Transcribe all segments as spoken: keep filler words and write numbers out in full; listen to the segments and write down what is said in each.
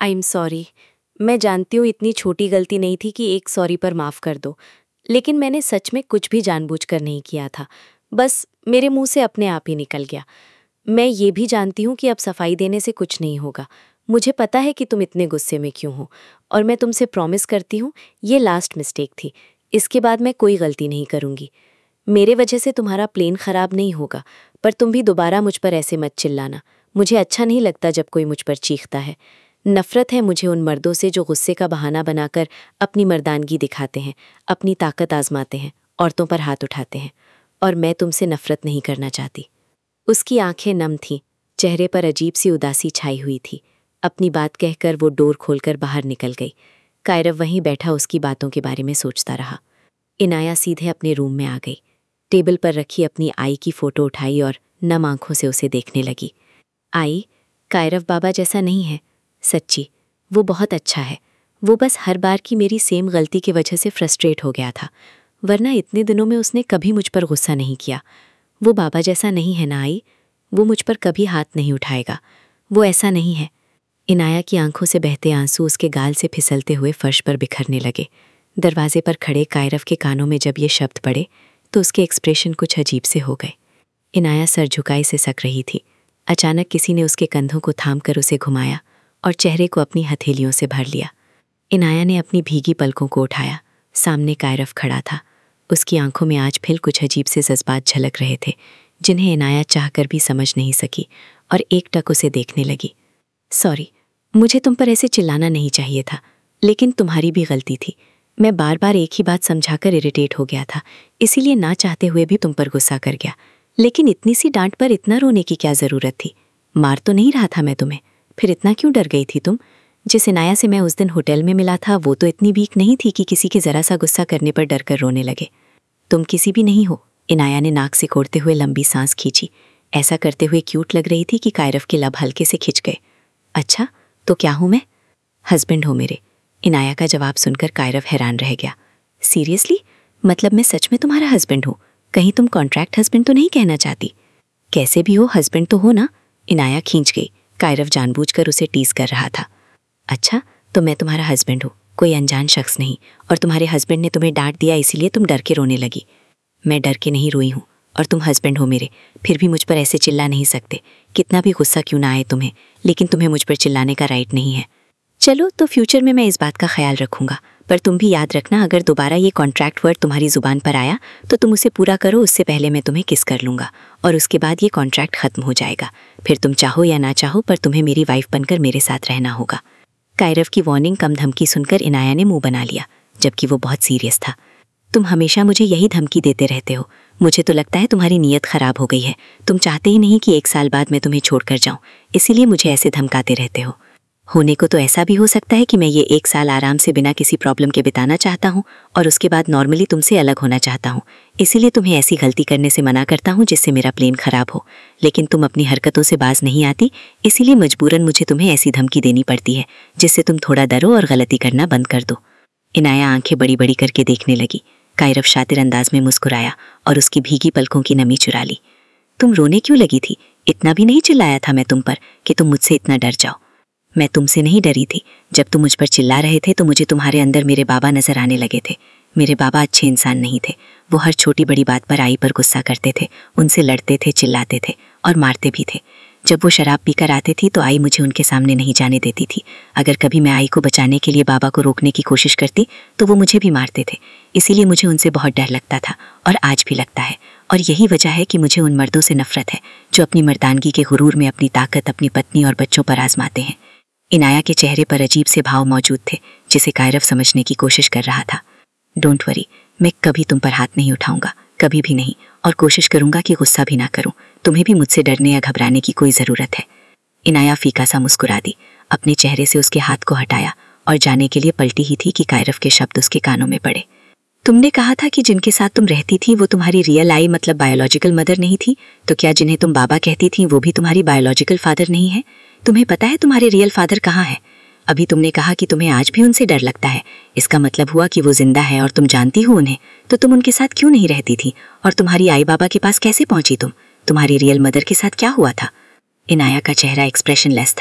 I am sorry. मैं जानती हूँ इतनी छोटी गलती नहीं थी कि एक सॉरी पर माफ़ कर दो, लेकिन मैंने सच में कुछ भी जानबूझकर नहीं किया था। बस मेरे मुंह से अपने आप ही निकल गया। मैं ये भी जानती हूँ कि अब सफाई देने से कुछ नहीं होगा। मुझे पता है कि तुम इतने गुस्से में क्यों हो, और मैं तुमसे प्रॉमिस करती हूँ ये लास्ट मिस्टेक थी। इसके बाद मैं कोई गलती नहीं करूँगी। मेरे वजह से तुम्हारा प्लेन ख़राब नहीं होगा, पर तुम भी दोबारा मुझ पर ऐसे मत चिल्लाना। मुझे अच्छा नहीं लगता जब कोई मुझ पर चीखता है। नफ़रत है मुझे उन मर्दों से जो गुस्से का बहाना बनाकर अपनी मर्दानगी दिखाते हैं, अपनी ताकत आजमाते हैं, औरतों पर हाथ उठाते हैं। और मैं तुमसे नफ़रत नहीं करना चाहती। उसकी आंखें नम थीं, चेहरे पर अजीब सी उदासी छाई हुई थी। अपनी बात कहकर वो डोर खोलकर बाहर निकल गई। कायरव वहीं बैठा उसकी बातों के बारे में सोचता रहा। इनाया सीधे अपने रूम में आ गई। टेबल पर रखी अपनी आई की फ़ोटो उठाई और नम आंखों से उसे देखने लगी। आई, कायरव बाबा जैसा नहीं है, सच्ची। वो बहुत अच्छा है। वो बस हर बार की मेरी सेम गलती की वजह से फ्रस्ट्रेट हो गया था, वरना इतने दिनों में उसने कभी मुझ पर गुस्सा नहीं किया। वो बाबा जैसा नहीं है ना आई। वो मुझ पर कभी हाथ नहीं उठाएगा। वो ऐसा नहीं है। इनाया की आंखों से बहते आंसू उसके गाल से फिसलते हुए फर्श पर बिखरने लगे। दरवाजे पर खड़े कायरव के कानों में जब ये शब्द पड़े तो उसके एक्सप्रेशन कुछ अजीब से हो गए। इनाया सर झुकाई से सक रही थी। अचानक किसी ने उसके कंधों को थामकर उसे घुमाया और चेहरे को अपनी हथेलियों से भर लिया। इनाया ने अपनी भीगी पलकों को उठाया। सामने कायरव खड़ा था। उसकी आंखों में आज फिर कुछ अजीब से जज्बात झलक रहे थे, जिन्हें इनाया चाहकर भी समझ नहीं सकी, और एकटक उसे देखने लगी। सॉरी, मुझे तुम पर ऐसे चिल्लाना नहीं चाहिए था, लेकिन तुम्हारी भी गलती थी। मैं बार बार एक ही बात समझाकर इरिटेट हो गया था, इसीलिए ना चाहते हुए भी तुम पर गुस्सा कर गया। लेकिन इतनी सी डांट पर इतना रोने की क्या ज़रूरत थी? मार तो नहीं रहा था मैं तुम्हें, फिर इतना क्यों डर गई थी तुम? जिस इनाया से मैं उस दिन होटल में मिला था वो तो इतनी वीक नहीं थी कि किसी के ज़रा सा गुस्सा करने पर डर कर रोने लगे। तुम किसी भी नहीं हो। इनाया ने नाक से कोड़ते हुए लंबी सांस खींची। ऐसा करते हुए क्यूट लग रही थी कि कायरव के लब हल्के से खिंच गए। अच्छा, तो क्या हूँ मैं? हस्बैंड हो मेरे। इनाया का जवाब सुनकर कायरव हैरान रह गया। सीरियसली? मतलब मैं सच में तुम्हारा हस्बैंड हूँ? कहीं तुम कॉन्ट्रैक्ट हस्बैंड तो नहीं कहना चाहती? कैसे भी हो, हस्बैंड तो हो ना? इनाया खींच गई। कायरव जानबूझकर उसे टीज कर रहा था। अच्छा, तो मैं तुम्हारा हस्बैंड हूँ, कोई अनजान शख्स नहीं, और तुम्हारे हस्बैंड ने तुम्हें डांट दिया इसीलिए तुम डर के रोने लगी। मैं डर के नहीं रोई हूँ, और तुम हस्बैंड हो मेरे, फिर भी मुझ पर ऐसे चिल्ला नहीं सकते। कितना भी गुस्सा क्यों ना आए तुम्हें, लेकिन तुम्हें मुझ पर चिल्लाने का राइट नहीं है। चलो, तो फ्यूचर में मैं इस बात का ख्याल रखूंगा, पर तुम भी याद रखना, अगर दोबारा ये कॉन्ट्रैक्ट वर्ड तुम्हारी ज़ुबान पर आया तो तुम उसे पूरा करो। उससे पहले मैं तुम्हें किस कर लूँगा, और उसके बाद ये कॉन्ट्रैक्ट ख़त्म हो जाएगा। फिर तुम चाहो या ना चाहो, पर तुम्हें मेरी वाइफ बनकर मेरे साथ रहना होगा। कायरव की वार्निंग कम धमकी सुनकर इनाया ने मुंह बना लिया, जबकि वो बहुत सीरियस था। तुम हमेशा मुझे यही धमकी देते रहते हो। मुझे तो लगता है तुम्हारी नीयत ख़राब हो गई है। तुम चाहते ही नहीं कि एक साल बाद मैं तुम्हें छोड़कर जाऊं, इसीलिए मुझे ऐसे धमकाते रहते हो। होने को तो ऐसा भी हो सकता है कि मैं ये एक साल आराम से बिना किसी प्रॉब्लम के बिताना चाहता हूँ, और उसके बाद नॉर्मली तुमसे अलग होना चाहता हूँ। इसीलिए तुम्हें ऐसी गलती करने से मना करता हूँ जिससे मेरा प्लेन ख़राब हो। लेकिन तुम अपनी हरकतों से बाज नहीं आती, इसीलिए मजबूरन मुझे तुम्हें ऐसी धमकी देनी पड़ती है जिससे तुम थोड़ा डरो और गलती करना बंद कर दो। इनाया आंखें बड़ी बड़ी करके देखने लगी। कायरव शातिर अंदाज में मुस्कुराया और उसकी भीगी पलकों की नमी चुरा ली। तुम रोने क्यों लगी थी? इतना भी नहीं चिल्लाया था मैं तुम पर कि तुम मुझसे इतना डर जाओ। मैं तुमसे नहीं डरी थी। जब तुम मुझ पर चिल्ला रहे थे तो मुझे तुम्हारे अंदर मेरे बाबा नजर आने लगे थे। मेरे बाबा अच्छे इंसान नहीं थे। वो हर छोटी बड़ी बात पर आई पर गुस्सा करते थे, उनसे लड़ते थे, चिल्लाते थे और मारते भी थे। जब वो शराब पीकर आते थी तो आई मुझे उनके सामने नहीं जाने देती थी। अगर कभी मैं आई को बचाने के लिए बाबा को रोकने की कोशिश करती तो वो मुझे भी मारते थे। इसीलिए मुझे उनसे बहुत डर लगता था, और आज भी लगता है। और यही वजह है कि मुझे उन मर्दों से नफरत है जो अपनी मर्दानगी के गुरूर में अपनी ताकत अपनी पत्नी और बच्चों पर आजमाते हैं। इनाया के चेहरे पर अजीब से भाव मौजूद थे, जिसे कायरव समझने की कोशिश कर रहा था। डोंट वरी, मैं कभी तुम पर हाथ नहीं उठाऊंगा, कभी भी नहीं, और कोशिश करूंगा कि गुस्सा भी ना करूं। तुम्हें भी मुझसे डरने या घबराने की कोई ज़रूरत है। इनाया फीका सा मुस्कुरा दी, अपने चेहरे से उसके हाथ को हटाया और जाने के लिए पलटी ही थी कि कायरव के शब्द उसके कानों में पड़े। तुमने कहा था कि जिनके साथ तुम रहती थी वो तुम्हारी रियल आई मतलब बायोलॉजिकल मदर नहीं थी, तो क्या जिन्हें तुम बाबा कहती थी वो भी तुम्हारी बायोलॉजिकल फादर नहीं है? तुम्हें पता है तुम्हारे रियल फादर कहाँ है? अभी तुमने कहा कि तुम्हें आज भी उनसे डर लगता है। इसका मतलब हुआ कि वो जिंदा है और तुम जानती हो उन्हें, तो तुम उनके साथ क्यों नहीं रहती थी? और तुम्हारी आई बाबा के पास कैसे पहुंची तुम? तुम्हारी रियल मदर के साथ क्या हुआ था? इनाया का चेहरा एक्सप्रेशनलेस था।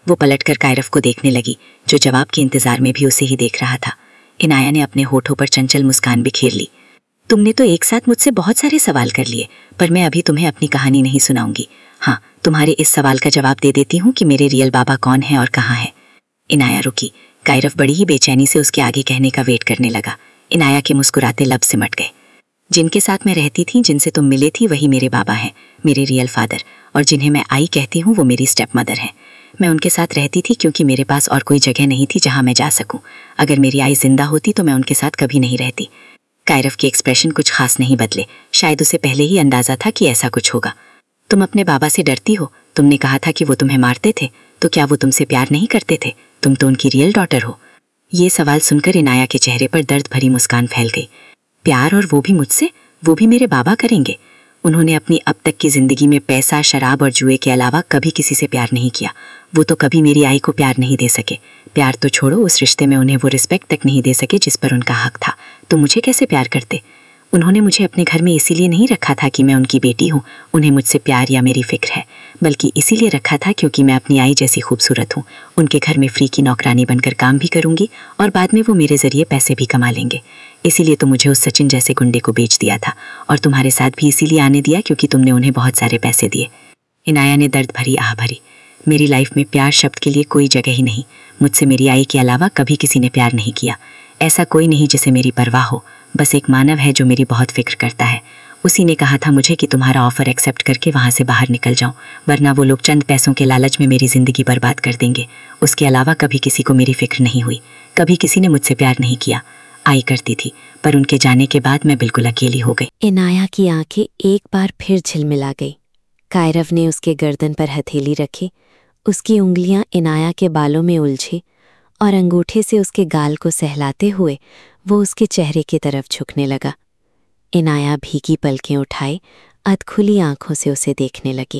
वो पलटकर कायरव को देखने लगी, जो जवाब के इंतजार में भी उसे ही देख रहा था। इनाया ने अपने होठों पर चंचल मुस्कान बिखेर ली। तुमने तो एक साथ मुझसे बहुत सारे सवाल कर लिए, पर मैं अभी तुम्हें अपनी कहानी नहीं सुनाऊंगी। हाँ, तुम्हारे इस सवाल का जवाब दे देती हूँ कि मेरे रियल बाबा कौन है और कहाँ है। इनाया रुकी। कायरव बड़ी ही बेचैनी से उसके आगे कहने का वेट करने लगा। इनाया के मुस्कुराते लब सिमट गए। जिनके साथ मैं रहती थी, जिनसे तुम मिले थी, वही मेरे बाबा हैं, मेरे रियल फादर, और जिन्हें मैं आई कहती हूँ वो मेरी स्टेप मदर हैं। मैं उनके साथ रहती थी क्योंकि मेरे पास और कोई जगह नहीं थी जहाँ मैं जा सकूँ। अगर मेरी आई जिंदा होती तो मैं उनके साथ कभी नहीं रहती। कायरव के एक्सप्रेशन कुछ खास नहीं बदले। शायद उसे पहले ही अंदाजा था कि ऐसा कुछ होगा। तुम अपने बाबा से डरती हो? तुमने कहा था कि वो तुम्हें मारते थे, तो क्या वो तुमसे प्यार नहीं करते थे? तुम तो उनकी रियल डॉटर हो। ये सवाल सुनकर इनाया के चेहरे पर दर्द भरी मुस्कान फैल गई। प्यार, और वो भी मुझसे? वो भी मेरे बाबा करेंगे? उन्होंने अपनी अब तक की जिंदगी में पैसा, शराब और जुए के अलावा कभी किसी से प्यार नहीं किया। वो तो कभी मेरी आई को प्यार नहीं दे सके। प्यार तो छोड़ो, उस रिश्ते में उन्हें वो रिस्पेक्ट तक नहीं दे सके जिस पर उनका हक था। तो मुझे कैसे प्यार करते? उन्होंने मुझे अपने घर में इसीलिए नहीं रखा था कि मैं उनकी बेटी हूँ, उन्हें मुझसे प्यार या मेरी फिक्र है, बल्कि इसीलिए रखा था क्योंकि मैं अपनी आई जैसी खूबसूरत हूँ। उनके घर में फ्री की नौकरानी बनकर काम भी करूँगी और बाद में वो मेरे ज़रिए पैसे भी कमा लेंगे। इसीलिए तो मुझे उस सचिन जैसे गुंडे को बेच दिया था, और तुम्हारे साथ भी इसीलिए आने दिया क्योंकि तुमने उन्हें बहुत सारे पैसे दिए। इनाया ने दर्द भरी आह भरी। मेरी लाइफ में प्यार शब्द के लिए कोई जगह ही नहीं। मुझसे मेरी आई के अलावा कभी किसी ने प्यार नहीं किया। ऐसा कोई नहीं जिसे मेरी परवाह हो। बस एक मानव है जो मेरी बहुत फिक्र करता है। उसी ने कहा था मुझे कि तुम्हारा ऑफर एक्सेप्ट करके वहाँ से बाहर निकल जाऊँ, वरना वो लोग चंद पैसों के लालच में मेरी ज़िंदगी बर्बाद कर देंगे। उसके अलावा कभी किसी को मेरी फिक्र नहीं हुई। कभी किसी ने मुझसे प्यार नहीं किया। आई करती थी, पर उनके जाने के बाद मैं बिल्कुल अकेली हो गई। इनाया की आंखें एक बार फिर झिलमिला गई। कायरव ने उसके गर्दन पर हथेली रखी। उसकी उंगलियां इनाया के बालों में उलझी और अंगूठे से उसके गाल को सहलाते हुए वो उसके चेहरे की तरफ झुकने लगा। इनाया भीगी पलकें उठाए अधखुली आंखों से उसे देखने लगी।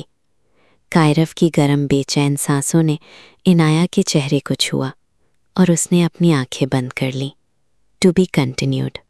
कायरव की गर्म बेचैन सांसों ने इनाया के चेहरे को छुआ और उसने अपनी आंखें बंद कर लीं। To be continued.